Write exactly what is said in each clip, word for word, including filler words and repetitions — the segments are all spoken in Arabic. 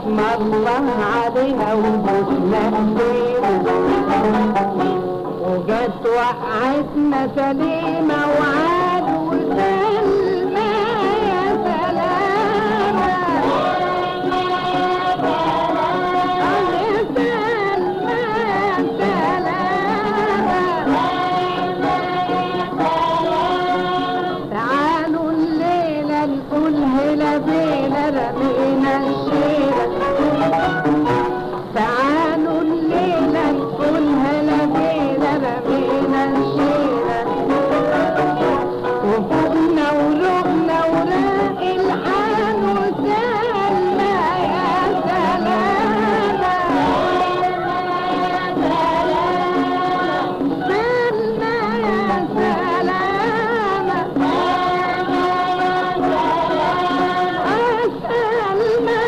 اسم الله عليها وبوسنا ايديهم، وجت وقعتنا سليمة وعاد وسلمى يا سلامة يا سلمى يا سلامة. تعالوا الليلة نقول هلا بينا رمينا الشيرة، تعالوا الليلة نقول هلا بينا رمينا الشيرة، وفوقنا ورقنا وراق الحان وسلمى يا سلامة سلمى يا سلامة سلمى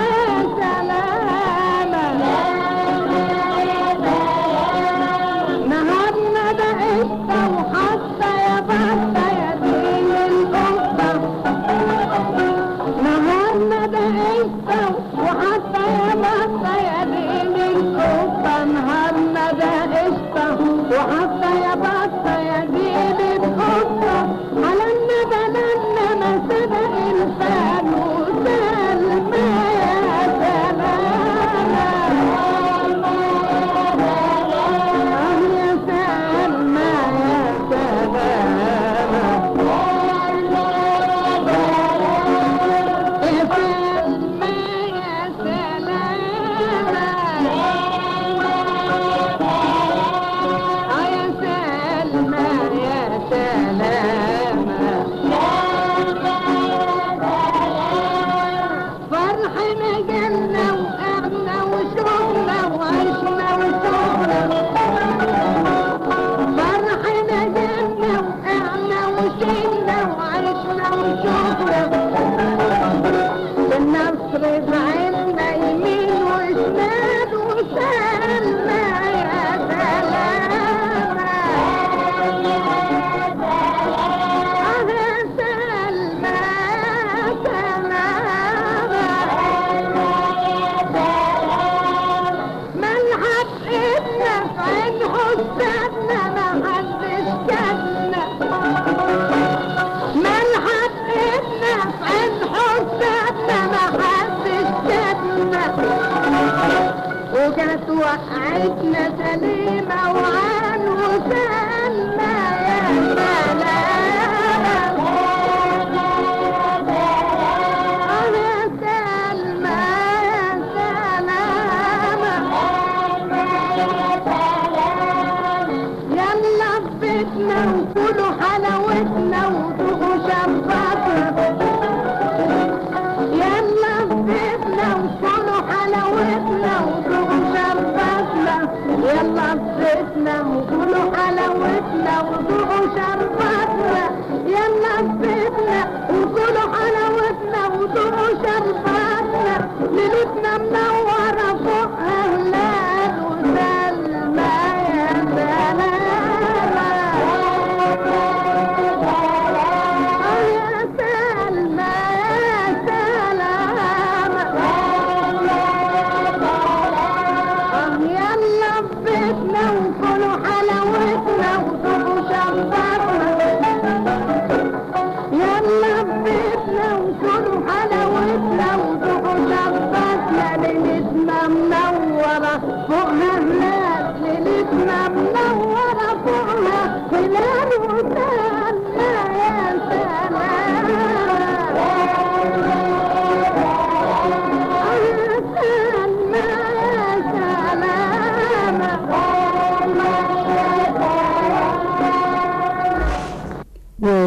سلامة. نهارنا ده قشطة وحطة يا بطة يا دين القطة، نهارنا ده قشطة وحطة يا بطة يا دين القطة، نهارنا ده قشطة وحطة يا بطة يا دين القطة، على الندى لنا ما سبق الفان وسلمى يا سلامة يا سلمى يا سلامة يا سلمى يا سلامة يا سلمى يا سلامة. فرحنا جالنا وقعنا وشوفنا وعشنا وشوفنا، فرحنا جالنا وقعنا وشيلنا وعشنا وشوفنا، بالنصر زعلنا يمين وشمال وسلمى يا سلامة يا سلمى سلامة. ملحق ايدنا في عين حسادنا ما حدش كدنا، ملحق ايدنا في عين حسادنا ما حدش كدنا، وجت وقعتنا سليمة وعان وسلمى يا سلامة يا سلمى يا سلامة. يلا بيتنا وكلوا حلاوتنا وذوقوا شرباتنا، يلا بيتنا وكلوا حلاوتنا وذوقوا شرباتنا، يلا بيتنا وكلوا حلاوتنا وذوقوا شرباتنا، يلا بيتنا وكلوا حلاوتنا وذوقوا شرباتنا، ليلتنا منورة فوق أهلال وسلمى يا سلامة يا سلمى يا سلامة. يلا بيتنا وكلوا حلاوتنا وذوقوا شرباتنا، يلا بيتنا وكلوا حلاوتنا وذوقوا شرباتنا، ليلتنا منورة فوقها هلال، ليلتنا منورة فوقها هلال وسلمى.